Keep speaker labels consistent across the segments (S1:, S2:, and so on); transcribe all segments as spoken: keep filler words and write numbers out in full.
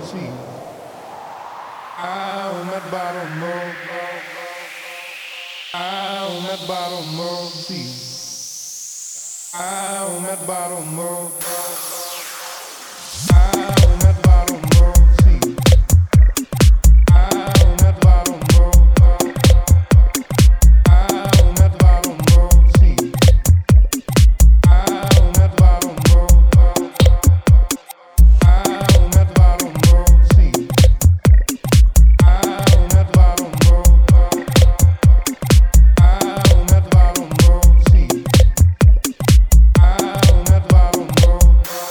S1: see. I'll met bottom more. I'll met bottom more. See. I'll met bottom more. I'll met bottom more. See. I'll met bottom more. I'll met bottom more. See. I'll met bottom more. I'll met bottom more. See. I'll met bottom more. I'll met bottom more. See. I'll met bottom more.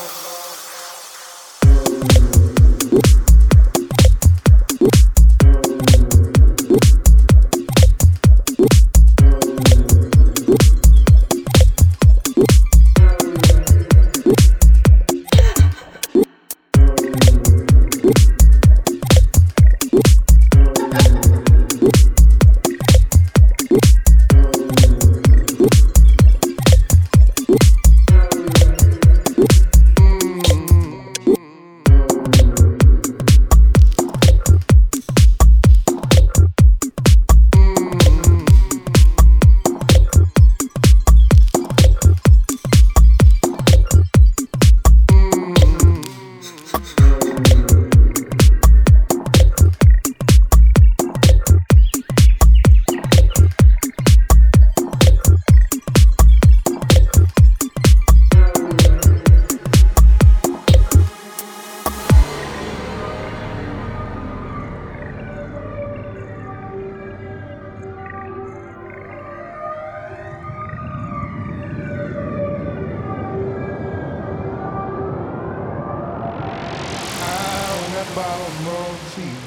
S1: Bottom more, see.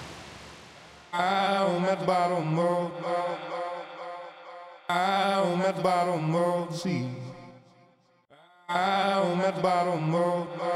S1: I'll met bottom more. I'll met bottom more, see. I'll met bottom more.